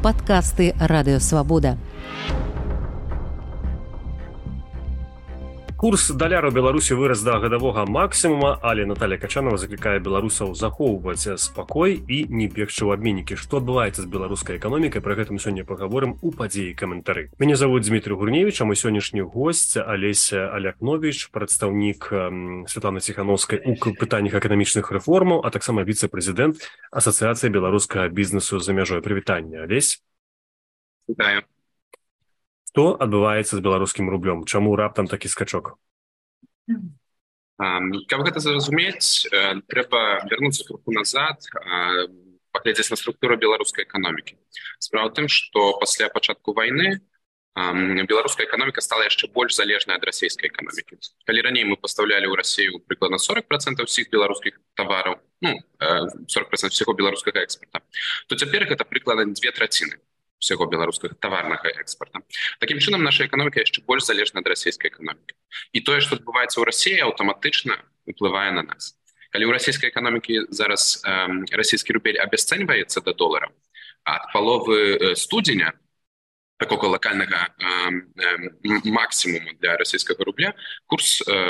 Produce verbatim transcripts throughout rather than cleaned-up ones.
Падкасты Радыёвабода. Курс даляра ў Беларусі вырас да гадавога максімума, але Наталія Качанова заклікае беларусаў захоўваць спакой і не бегчы ў абменнікі. Што адбываецца з беларускай эканомікай, пра гэта мы сёння пагаворым у падзеі каментары. Мяне завуць Дмітрий Гурневіч, а мой сённяшні госць Алеся Алякновіч, прадстаўнік Святланы Ціхановскай у пытаннях эканамічных рэформаў, а таксама віцэ-прэзідэнт Асацыяцыі беларускага бізнесу за мяжой. Прывітанне, Алесь. Вітаю. Што адбываецца з беларускім рублём? Чаму раптам такі скачок? Каб гэта зразумець, трэба вярнуцца круху назад, паглядзець на структуру беларускай эканомікі. Справа ў тым, што пасля пачатку вайны беларуская эканоміка стала яшчэ больш залежнай ад расійскай эканомікі. Калі раней мы пастаўлялі ў Расію прыкладна сорок процентаў усіх беларускіх тавараў, ну, сорок процентаў усяго беларускага экспарта, то цяпер гэта прыкладна дзве траціны всего беларускага таварнага экспарта. Такім чынам, наша эканоміка яшчэ больш залежна ад расійскай эканомікі. І тое, што адбываецца ў Расіі, аўтаматычна уплывае на нас. Калі ў расійскай эканомікі зараз э, расійскі рубель абясцэньваецца да долара, ад паловы студзеня, такога лакальнага э, э, максімуму для расійскага рубля, курс э,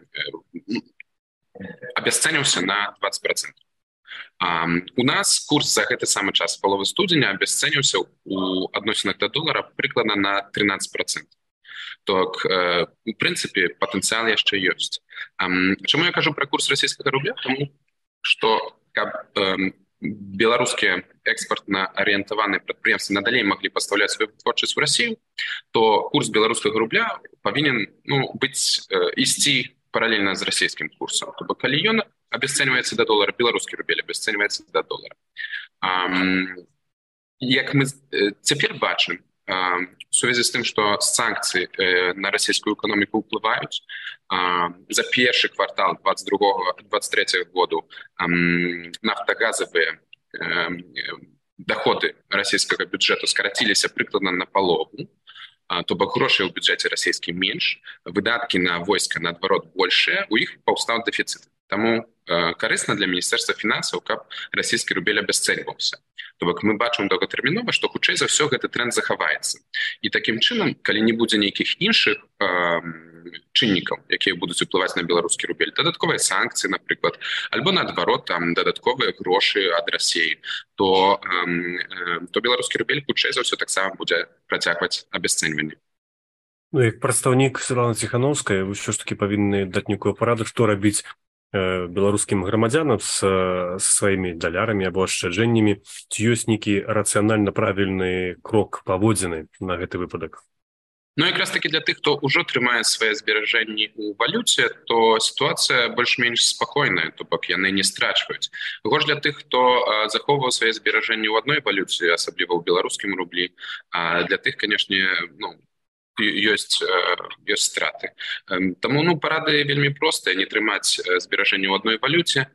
э, абясцэніўся на двадцать процентов. Um, у нас курс за гэты самы час паловы студзеня абясцэніўся у адносінах да долара прыкладна на тринадцать процентов. Так, э, у прынцыпе, патэнцыял яшчэ ёсць. Um, чаму я кажу пра курс расійскага рубля? Таму, што каб э, беларускія экспартна-арыентаваныя прадпрыемствы надалей маглі пастаўляць сваю вытворчасць у Расію, то курс беларускага рубля павінен ну, быць э, ісці паралельна з расійскім курсам. То бок, калі ён абясцэньваецца да долара, беларускі рубель абясцэньваецца да долара. Um, як мы цяпер бачым, uh, у сувязі з тым, што санкцыі uh, на расійскую эканоміку ўплываюць, uh, за першы квартал двадцать другого двадцать третьего году um, нафтагазавыя uh, доходы расійскага бюджэту скараціліся прыкладна на палову, uh, то бок грошай у бюджэце расійскі менш, выдаткі на войска, наадварот, большыя, у іх паўстаў дэфіцыт. Таму э, карысна для Міністэрства фінансаў, каб расійскі рубель абясцэньваўся. То бок мы бачым доўгатэрмінова, што хутчэй за ўсё гэты тренд захаваецца. І такім чынам, калі не будзе нейкіх іншых э, чыннікаў, якія будуць уплываць на беларускі рубель, дадатковыя санкцыі, напрыклад, альбо наадварот там дадатковыя грошы ад Расіі, то, э, то беларускі рубель хутчэй за ўсё таксама будзе працягваць абясцэньванне. Ну, як прадстаўнік Святланы Ціхановскай, вы ўсё ж такі павінны даць нейкую параду, што рабіць беларускім грамадзянам з сваімі далярамі або ашчаджэннямі. Ці ёсць нейкі рацыянальна правільны крок паводзіны на гэты выпадак? Ну, якраз такі для тых, хто ўжо трымае свае зберажэнні ў валюце, то сітуацыя больш-менш спакойная, то бок яны не страчваюць. Горш для тых, хто захоўваў свае зберажэнні ў адной валюце, асабліва ў беларускім рублі, а для тых, канешне, ну, ёсць, ёсць страты. Таму ну, парады вельмі простыя, не трымаць зберажэнні ў адной валюце,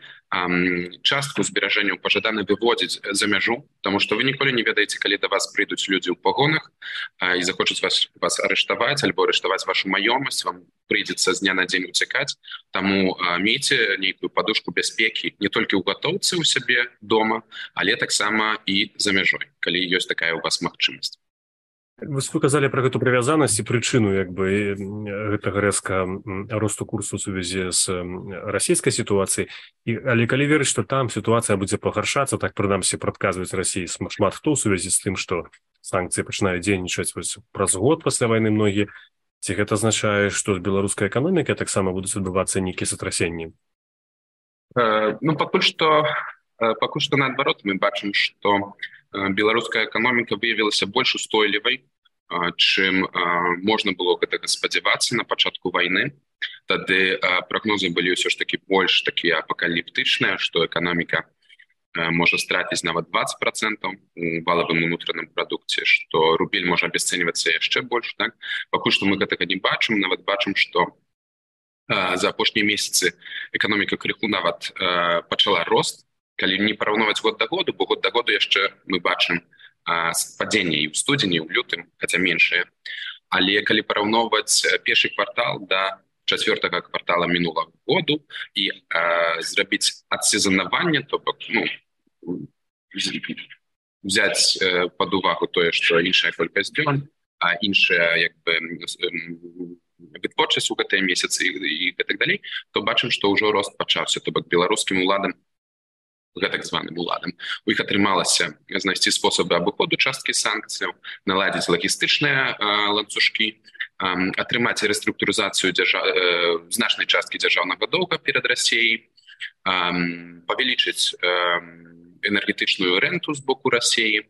частку зберажэнняў пажадана выводзіць за мяжу, таму што вы ніколі не ведаеце, калі да вас прыйдуць людзі ў пагонах і захочуць вас, вас арыштаваць альбо арыштаваць вашу маёмасць, вам прыйдзецца з дня на дзень уцякаць. Таму мейце нейкую падушку бяспекі не толькі ў гатоўцы ў сябе дома, але таксама і за мяжой, калі ёсць такая ў вас магчымасць. Вы сказалі пра гэту прывязанасць і прычыну як бы гэтага рэзка росту курсу ў сувязі з расійскай сітуацыяй. Але калі верыць, што там сітуацыя будзе пагаршацца, так прынамсі прадказваюць Расіі шмат хто ў сувязі з тым, што санкцыі пачынаюць дзейнічаць праз год пасля вайны многія, ці гэта азначае, што з беларускай эканомікай таксама будуць адбывацца нейкія сотрасенні? Uh, ну пакуль што uh, пакуль што наадварот мы бачым, што беларуская эканоміка выявілася больш устойлівай, чым можна было гэтага спадзявацца на пачатку вайны. Тады прагнозы былі ўсё ж такі больш такія апакаліптычныя, што эканоміка можа страціць нават двадцать процентов у валавым унутраным прадукце, што рубель можа абясцэньвацца яшчэ больш. Так? Пакуль што мы гэтага не бачым, нават бачым, што за апошнія месяцы эканоміка крыху нават пачала рост. Калі не параўноўваць год да году, бо год да году яшчэ мы бачым падзенне і ў студзені, і ў лютым, хаця меншае. Але калі параўноўваць першы квартал да чацвёртага квартала мінулага году і зрабіць адсезанаванне, то бок, ну, взяць пад увагу тое, што іншая колькасць дзён, а іншая як бы вытворчасць у гэтыя месяцы і гэтак далей, то бачым, што ўжо рост пачаўся, то бок беларускім уладам, гэтак званым уладам, у іх атрымалася знайсці спосабы абыходу часткі санкцыяў, наладзіць лагістычныя ланцужкі, атрымаць рэструктурызацыю значнай часткі дзяржаўнага доўга перад Расіяй, павялічыць энергетычную рэнту з боку Расіі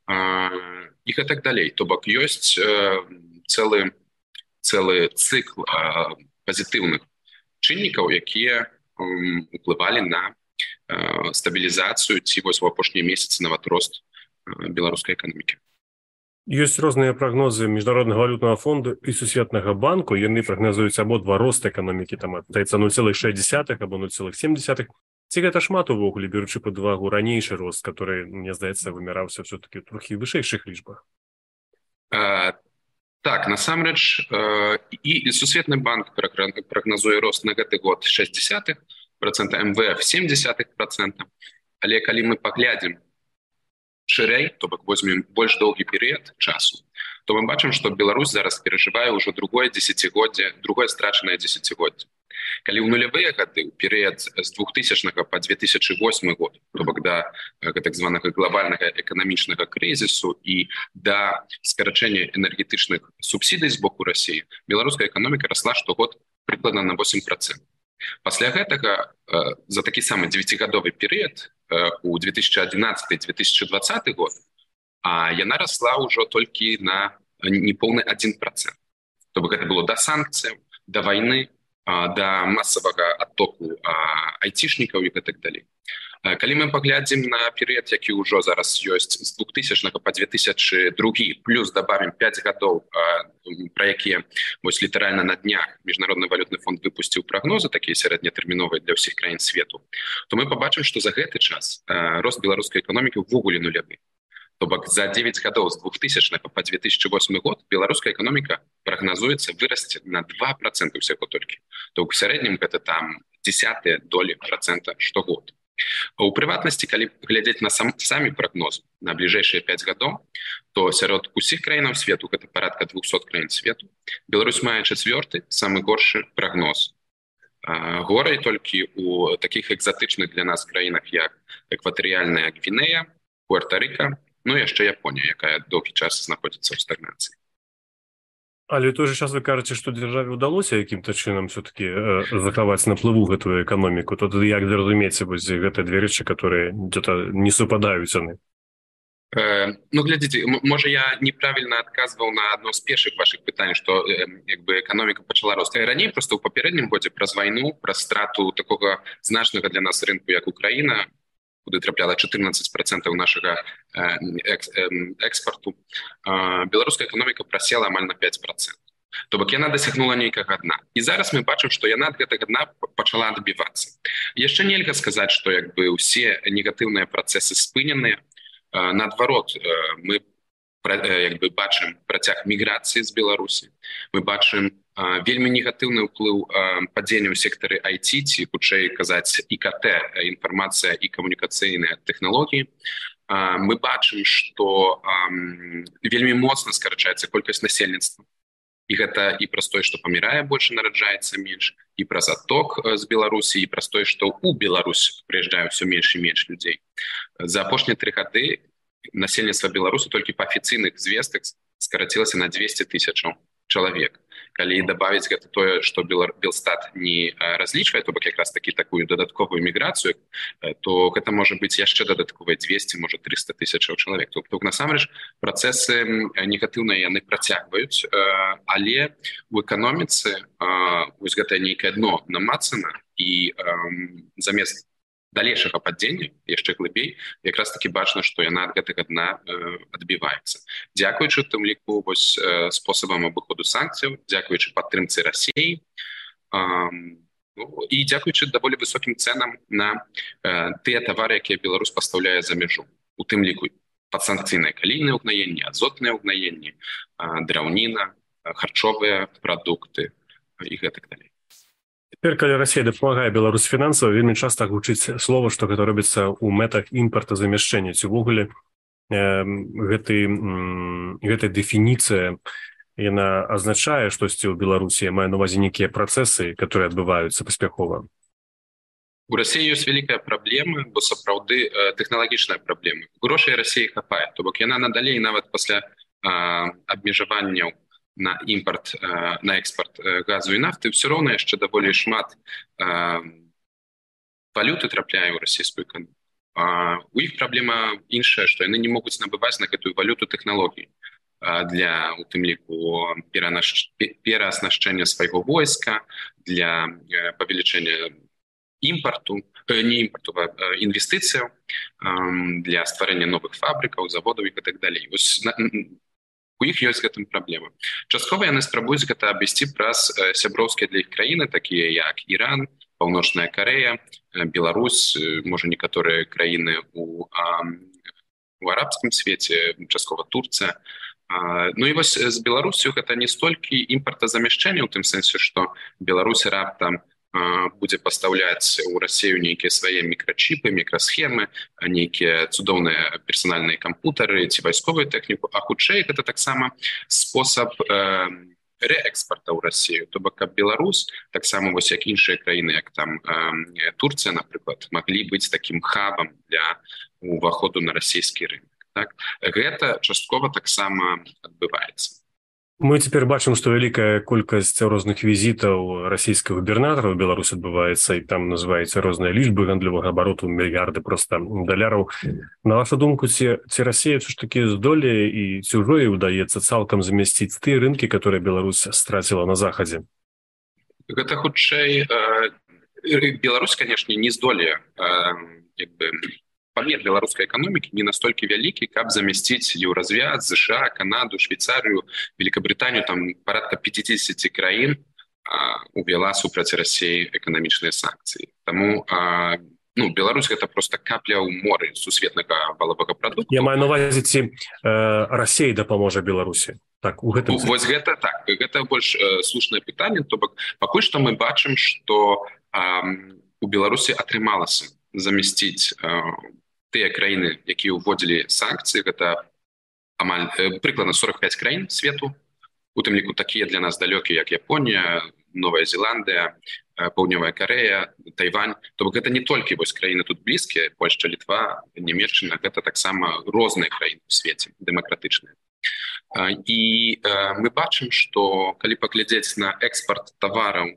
і гэтак далей. То бок ёсць цэлы цэлы цыкл пазітыўных чыннікаў, якія уплывалі на стабілізацыю ці вось у апошнія месяцы нават рост беларускай эканомікі. Ёсць розныя прагнозы міжнароднага валютнага фонду і сусветнага банку. Яны прагназуюць абодва рост эканомікі, там адаецца нуль цэлых шэсць дзесятых або нуль цэлых сем дзесятых. Ці гэта шмат увогуле, беручы пад увагу ранейшы рост, который, мне здаецца, вымяраўся все-таки ў трохі вышэйшых лічбах? А, так, насамрэч, і сусветны банк прагназуе рост на гэты год шэсць дзесятых процента, эм вэ эф сем дзесятых процента, але калі мы паглядзім шырэй, то бок возьмем больш доўгі перыяд часу, то мы бачым, што Беларусь зараз перажывае ўжо другое дзесяцігоддзе, другое страчанае дзесяцігоддзе. Калі ў нулявыя гады, ў перыяд з двухтысячнага па две тысячы восьмы год, то бок да так званага глобальнага эканамічнага крызісу і да скарачэння энергетычных субсідый з боку Расіі, беларуская эканоміка расла штогод прыкладна на восемь процентов. Пасля гэтага за такі самы дзевяцігадовы перыяд у две тысячи одиннадцатый - две тысячи двадцатый год, а яна расла ўжо толькі на неполны один процент. То бок гэта было да санкцыяў, да вайны, да масавага адтоку айцішнікаў і гэтак далей. Калі мы паглядзім на перыяд, які ўжо зараз ёсць з двухтысячнага па две тысячи другі, плюс добавим пять гадоў, пра якія вось літаральна на днях міжнародны валютны фонд выпусціў прагнозы, такія сярэднятэрміновыя для ўсіх краін свету, то мы пабачым, што за гэты час рост беларускай эканомікі ўвогуле нулявы. То бок за девять гадоў з двухтысячнага па две тысячи восьмы год беларуская эканоміка прагназуецца вырасці на два процента ўсяго толькі. То бок у сярэднім гэта там десятыя долі процента штогод. У прыватнасці, калі глядзець на сам, самі прагнозы на бліжэйшыя пять гадоў, то сярод усіх краінаў свету, гэта парадка двухсот краін свету, Беларусь мае чацвёрты, самы горшы прагноз. Горай толькі у такіх экзатычных для нас краінах, як экватарыяльная Гвінея, Пуэрта-Рыка, ну і яшчэ Японія, якая доўгі час знаходзіцца ў стагнацыі. Але ў той же час вы кажаце, што дзяржаве ўдалося якім-то чынам все-таки э, захаваць на плыву гэтую эканоміку. То як зразумець вось гэтыя две рэчы, которые где-то не супадаюць яны? Э, ну, глядзіце, можа я неправільна адказваў на адно з першых вашых пытанняў, што э, як бы эканоміка пачала рост. Раней просто ў папярэднім годзе праз вайну, праз страту такога значнага для нас рынку, як Украіна, куды трапляла чатырнаццаць процентаў нашага экспарту, беларуская эканоміка прасела амаль на пять процентов. То бок яна дасягнула нейкага дна. І зараз мы бачым, што яна ад гэтага дна пачала адбівацца. Яшчэ нельга сказаць, што як бы ўсе негатыўныя працэсы спыненыя. Наадварот, мы як бы бачым працяг міграцыі з Беларусі. Мы бачым вельмі негатыўны ўплыў падзення ў сектары ай ти, ці хутчэй казаць і ка тэ, інфармацыя і камунікацыйныя тэхналогіі. Мы бачым, што вельмі моцна скарачаецца колькасць насельніцтва. І гэта і праз тое, што памірае больш, нараджаецца менш, і праз адток з Беларусі, і праз тое, што ў Беларусь прыязджае ўсё менш і менш людзей. За апошнія тры гады насельніцтва Беларусі толькі па афіцыйных звестках скарацілася на двести тысячаў чалавек. Калі дабавіць гэта тое, што Белстат не разлічвае, то бок якраз такі такую дадатковую міграцыю, то гэта можа быць яшчэ дадатковыя двести, можа триста тысячаў чалавек. Тобто насамрэч працэсы негатыўныя яны працягваюць, але у эканоміцы вось гэтае нейкае дно намацана, і замест далейшага падзення, яшчэ глыбей, якраз таки бачна, што яна ад гэтага дна э, адбіваецца. Дзякуючы тым ліку вось э, спосабам абыходу санкцыяў, дзякуючы падтрымцы Расіі, э, ну, і дзякуючы даволі высокім цэнам на э, тыя тавары, якія Беларусь пастаўляе за мяжу. У тым ліку падсанкцыйныя калійныя ўгнаенні, азотныя ўгнаенні, э, драўніна, харчовыя прадукты і гэтак далей. Цяпер, калі Расія дапамагае Беларусь фінансава, вельмі часта гучыць слова, што гэта робіцца ў мэтах імпартазамяшчэння. Ці ўвогуле гэты, гэтая дэфініцыя, яна азначае штосьці ў Беларусі, мае на ўвазе нейкія працэсы, которые адбываюцца паспяхова? У Расіі ёсць вялікая праблема, бо сапраўды тэхналагічная праблема. Грошай Расіі хапае, то бок яна надалей нават пасля абмежаванняў на імпорт, на экспорт газу і нафты ўсё роўна яшчэ даволі шмат валюты трапляе ў расійскую эканоміку. У іх праблема іншая, што яны не могуць набываць на гэтую валюту тэхналогій для, у тым ліку, перааснашчэння свайго войска, для павелічэння імпарту, не імпарту, а інвестыцыяў, для стварэння новых фабрыкаў, заводаў і так далей. У іх ёсць гэтым праблема. Часткова яны спрабуюць гэта абысці праз сяброўскія для іх краіны, такія як Іран, Паўночная Карэя, Беларусь, можа некаторыя краіны у, у арабскім свеце, часткова Турцыя. Ну і вось з Беларусю гэта не столькі імпартазамяшчэнне, у тым сэнсе, што Беларусь раптам будзе пастаўляць у Расію нейкія свае мікрачіпы, мікрасхемы, нейкія цудоўныя персанальныя кампутары ці вайсковую тэхніку, а хутчэй гэта таксама спосаб э, рээкспарта ў Расію. То бок, каб Беларусь, таксама вось як іншыя краіны, як там э, Турцыя, напрыклад, маглі быць такім хабам для уваходу на расійскі рынок. Так? Гэта часткова таксама адбываецца. Мы цяпер бачым, што вялікая колькасць розных візітаў расійскіх губернатараў у Беларусь адбываецца, і там называюцца розныя лічбы гандлёвага абароту, мільярды проста даляраў. На вашу думку, ці, ці Расія ж такі здолее і ці ўжо ёй удаецца цалкам замясціць тыя рынкі, которые Беларусь страціла на захадзе? Гэта хутчэй... Э, Беларусь, канешне, не здолее э, як бы... Памер беларускай эканомікі не настолькі вялікі, каб замясціць Еўразвяз, ЗША, Канаду, Швейцарыю, Великабрытанію, там парадка пятьдесят краін а, увяла супраць Расіі эканамічныя санкцыі. Таму а, ну, Беларусь гэта проста капля ў моры сусветнага валовага прадукту. Я маю на ўвазе, ці э, Расія дапаможа Беларусі. Так, у гэтым... Вось гэта так, гэта больш э, слушнае пытанне, то бок пакуль што мы бачым, што э, у Беларусі атрымалася замясціць э, тыя краіны, якія ўводзілі санкцыі, гэта амаль э, прыкладна сорок пять краін свету, у тым ліку такія для нас далёкія, як Японія, Новая Зеландыя, э, Паўднёвая Карэя, Тайвань. То бок гэта не толькі вось краіны тут блізкія, Польшча, Літва, Нямецчына, гэта таксама розныя краіны ў свеце, дэмакратычныя. Э, і э, мы бачым, што калі паглядзець на экспарт тавараў э,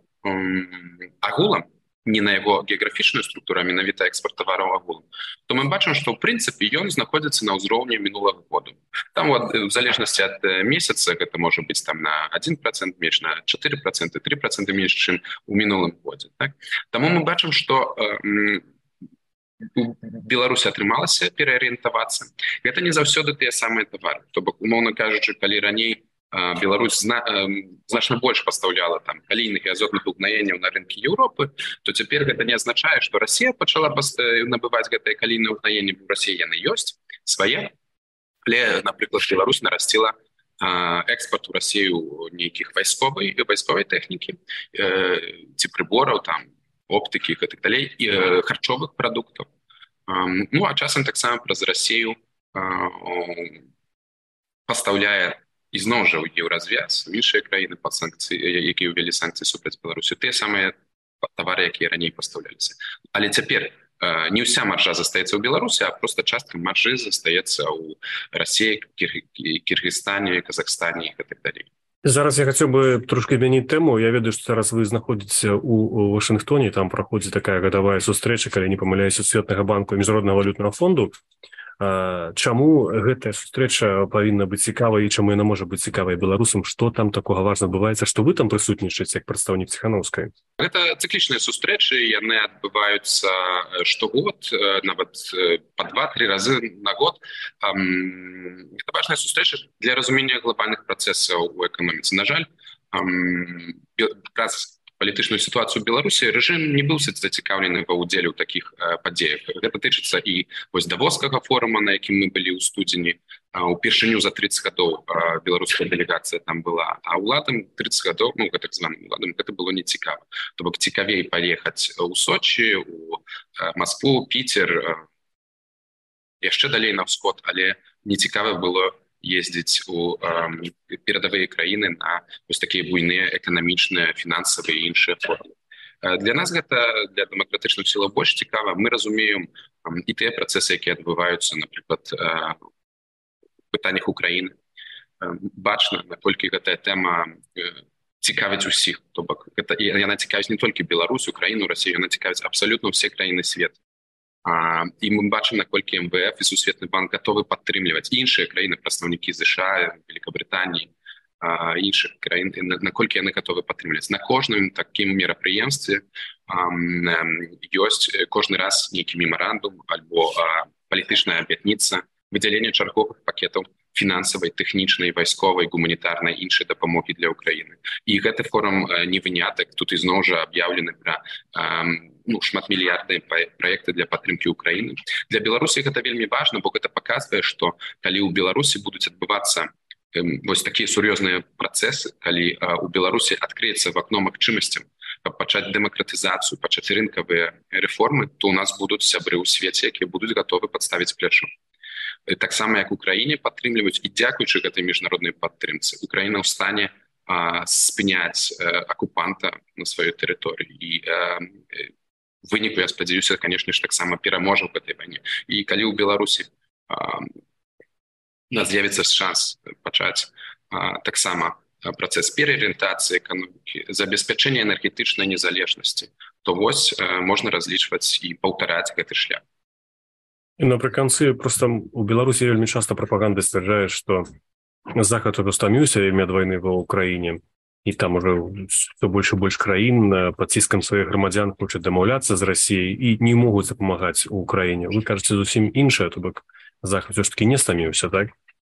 агулам, не на яго геаграфічную структуру, а менавіта экспорт тавараў агулам, то мы бачым, што ў прынцыпе ён знаходзіцца на ўзроўні мінулага году. Там в залежнасці ад месяца гэта можа быць там на один процент менш, на чатыры процэнты, три процэнты менш, чым у мінулым годзе. Так? Таму мы бачым, што э, у Беларусі атрымалася пераарыентавацца. Гэта не заўсёды тыя самыя тавары. То бок, умоўна кажучы, калі раней Беларусь зна, э, значна больш пастаўляла там калійных і азотных угнаенняў на рынкі Еўропы, то цяпер гэта не азначае, што Расія пачала паст... набываць гэтыя калійныя угнаенні, бо Расія яны ёсць свае, але, напрыклад, Беларусь нарасціла э, экспорт у Расію нейкіх вайсковай вайсковай тэхнікі, э, ці прыбораў, там, оптыкі і так далей, і э, харчовых прадуктаў. Э, ну, а часам таксама праз Расію э, пастаўляе і зноў жа ў Еўразвяз, іншыя краіны пад санкцыі, якія ўвялі санкцыі супраць Беларусі, тыя самыя тавары, якія раней пастаўляліся. Але цяпер э, не ўся маржа застаецца ў Беларусі, а проста частка маржы застаецца ў Расіі, Кір... Кіргізстане, Казахстане і так далей. Зараз я хацеў бы трошки змяніць тэму. Я ведаю, што зараз вы знаходзіцеся ў Вашынгтоне, там праходзіць такая гадавая сустрэча, калі не памыляюся, Сусветнага банку і Міжнароднага валютнага фонду. Чаму гэтая сустрэча павінна быць цікавай і чаму яна можа быць цікавай беларусам? Што там такога важна адбываецца, што вы там прысутнічаеце як прадстаўнік Ціханаўскай? Гэта цыклічныя сустрэчы, яны адбываюцца штогод, нават па два-тры разы на год. Гэта важная сустрэча для разумення глобальных працэсаў у эканоміцы. На жаль, праз палітычную сітуацыю ў Беларусі рэжым не быў зацікаўлены ва ўдзеле ў такіх э, падзеях. Гэта тычыцца і вось давоскага форума, на якім мы былі ў студзені. Упершыню за тридцать гадоў э, беларуская дэлегацыя там была, а ўладам тридцать гадоў, ну, так званым уладам, гэта было не цікава. То бок цікавей паехаць у Сочи, у э, Москву, Пітер, э, яшчэ далей на ўсход, але не цікава было ездзіць у э, перадавыя краіны на вось такія буйныя эканамічныя, фінансавыя і іншыя формы. Для нас гэта, для дэмакратычных сілаў больш цікава. Мы разумеем і тыя працэсы, якія адбываюцца, напрыклад, у пытаннях Украіны. Бачна, наколькі гэтая тэма цікавіць усіх. То бок, гэта, яна цікавіць не толькі Беларусь, Украіну, Расію, яна цікавіць абсалютна ўсе краіны свету. А, і мы бачым, наколькі эм вэ эф і Сусветны банк готовы падтрымліваць іншыя краіны, прадстаўнікі ЗША, Великабрытаніі, а, іншых краін, наколькі яны готовы падтрымліваць. На кожным такім мерапрыемстве ёсць кожны раз нейкі мемарандум альбо а, палітычная абетніца, выдзяленне чарговых пакетаў фінансавай, тэхнічнай, вайсковай, гуманітарнай, іншай дапамогі для Украіны. І гэты форум не вынятак, тут ізноў жа аб'яўлены пра ну, шматмільярдныя праекты для падтрымкі Украіны. Для Беларусі гэта вельмі важна, бо гэта паказвае, што калі ў Беларусі будуць адбывацца вось такія сур'ёзныя працэсы, калі у Беларусі адкрыецца вакно магчымасцяў, каб пачаць дэмакратызацыю, пачаць рынкавыя рэформы, то у нас будуць сябры ў свеце, якія будуць гатовы падставіць плячо. Таксама як Украіне падтрымліваюць і дзякуючы гэтай міжнароднай падтрымцы Украіна ў стане а, спыняць а, акупанта на сваёй тэрыторыі і а, выніку, я спадзяюся, канешне ж, таксама пераможа ў гэтай вайне. І калі ў Беларусі а, у нас з'явіцца шанс пачаць а, таксама працэс пераарыентацыі эканомікі, забеспячэння энергетычнай незалежнасці, то вось а, можна разлічваць і паўтараць гэты шлях. І напрыканцы, проста у Беларусі вельмі часта прапаганда сцвярджае, што Захад стаміўся вельмі ад вайны ва Ўкраіне, і там уже все больш і больш краін пад ціскам сваіх грамадзян хочуць дамаўляцца з Расіяй і не могуць дапамагаць у Украіне. Вы кажаце зусім іншае, то бок Захад ўсё ж такі не стаміўся, так?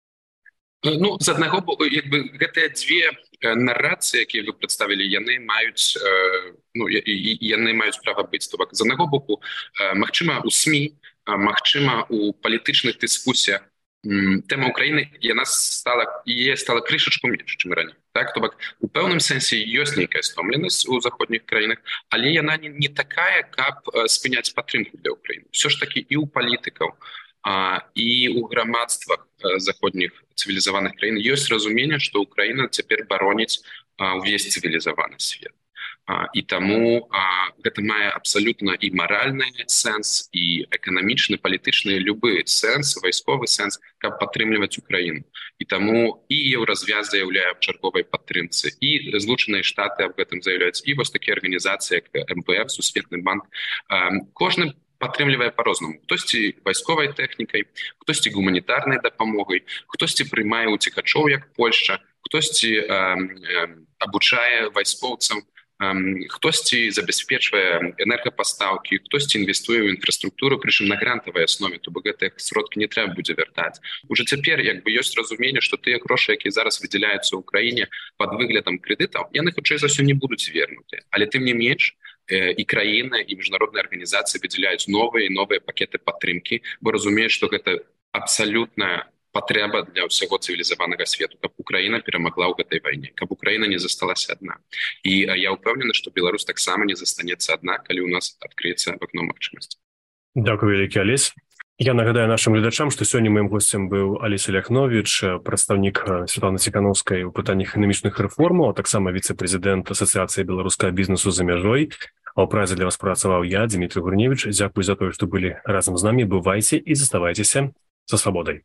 Ну, з аднаго боку, як бы гэтыя дзве нарацыі, якія вы прадставілі, яны маюць, ну, яны маюць права быць. То бок, з аднаго боку, магчыма, у СМІ, магчыма, у палітычных дыскусіях тэма Украіны, яна стала, яе стала крышачку менш, чым раней. Так, то бок, у пэўным сэнсе ёсць нейкая стомленасць у заходніх краінах, але яна не, не такая, каб спыняць падтрымку для Украіны. Все ж таки і ў палітыкаў, а, і ў грамадствах заходніх цывілізаваных краін ёсць разуменне, што Украіна цяпер бароніць а, увесь цывілізаваны свет. А, і таму а, гэта мае абсалютна і маральны сэнс, і эканамічны, палітычны, любы сэнс, вайсковы сэнс, каб падтрымліваць Украіну. І таму і Еўразвяз заяўляе аб чарговай падтрымцы, і Злучаныя Штаты аб гэтым заяўляюць, і вось такія арганізацыі, як эм вэ эф, Сусветны банк. А, кожны падтрымлівае па-рознаму. Хтосьці вайсковай тэхнікай, хтосьці гуманітарнай дапамогай, хтосьці прымае уцекачоў, як Польшча, хтосьці э, э, абучае вайскоўцам, э, хтосьці забяспечвае энергапастаўкі, хтосьці інвестуе ў інфраструктуру, прычым на грантавай аснове, то бок гэтыя сродкі не трэба будзе вяртаць. Уже цяпер як бы ёсць разуменне, што тыя грошы, якія зараз выдзяляюцца ў краіне пад выглядам крэдытаў, яны хутчэй за ўсё не будуць вернутыя. Але тым не менш, і краіны, і міжнародныя арганізацыі выдзяляюць новыя і новыя пакеты падтрымкі, бо разумеюць, што гэта абсалютная патрэба для ўсяго цывілізаванага свету, каб Украіна перамагла ў гэтай вайне, каб Украіна не засталася адна. І я ўпэўнены, што Беларусь таксама не застанецца адна, калі ў нас адкрыецца вакно магчымасці. Дякую вялікі, Алесь. Я нагадаю нашим глядачам, што сёння маім госцем быў Алесь Ляхновіч, прадстаўнік Святланы Ціханаўскай у пытаннях эканамічных рэформаў, а таксама віцэ-прэзідэнт Асацыяцыі беларускага бізнесу за мяжой. А ў празе для вас працаваў я, Дмітрий Гурневич. Дзякуй за тое, што былі разам з намі. Бывайце і заставайцеся са свабодай.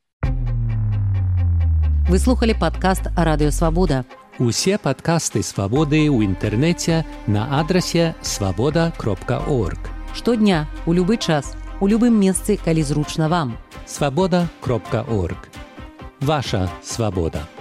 Вы слухали падкаст Радыё Свабода. Усе падкасты Свабоды ў інтэрнэце на адрасе свабода кропка орг. Штодня, у любы час, у любым месцы, калі зручна вам. свабода кропка орг. Ваша свабода.